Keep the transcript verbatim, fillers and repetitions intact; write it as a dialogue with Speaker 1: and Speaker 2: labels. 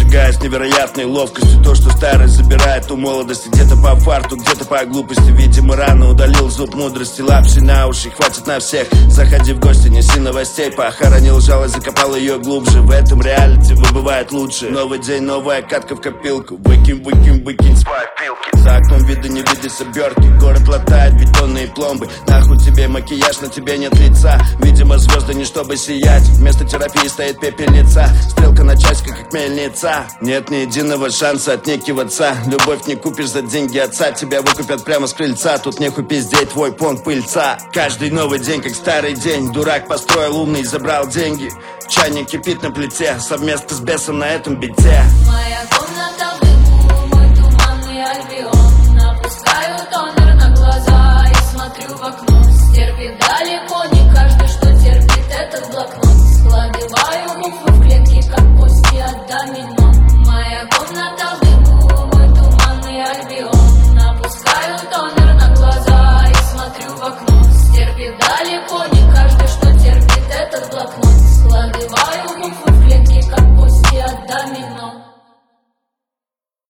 Speaker 1: зажигая с невероятной ловкостью то, что старое забирает у молодости. Где-то по фарту, где-то по глупости. Видимо, рано удалил зуб мудрости. Лапши на уши, хватит на всех. Заходи в гости, неси новостей. Похоронил жалость, закопал ее глубже. В этом реалити выбывает лучше. Новый день, новая катка в копилку. Выкинь, выкинь, выкинь свои пилки. За окном вида не видишь обертки. Город латает бетонные пломбы. Нахуй тебе макияж, на тебе нет лица. Видимо, звезды не чтобы сиять. Вместо терапии стоит пепельница. Стрелка на часика, как мельница. Нет ни единого шанса отнекиваться. Любовь не купишь за деньги отца. Тебя выкупят прямо с крыльца. Тут нехуй пиздеть, твой понт пыльца. Каждый новый день, как старый день. Дурак построил умный, забрал деньги. Чайник кипит на плите. Совместно с бесом на этом бите.
Speaker 2: Моя комната в дыму, мой туманный альбион. Опускаю тонер на глаза и смотрю в окно. Стерпит далеко, не каждый, что терпит этот блокнот. Складываю буквы в клетки, как кости от домино. Моя комната в дыму, мой туманный альбион. Опускаю тонер на глаза и смотрю в окно. Стерпит далеко, не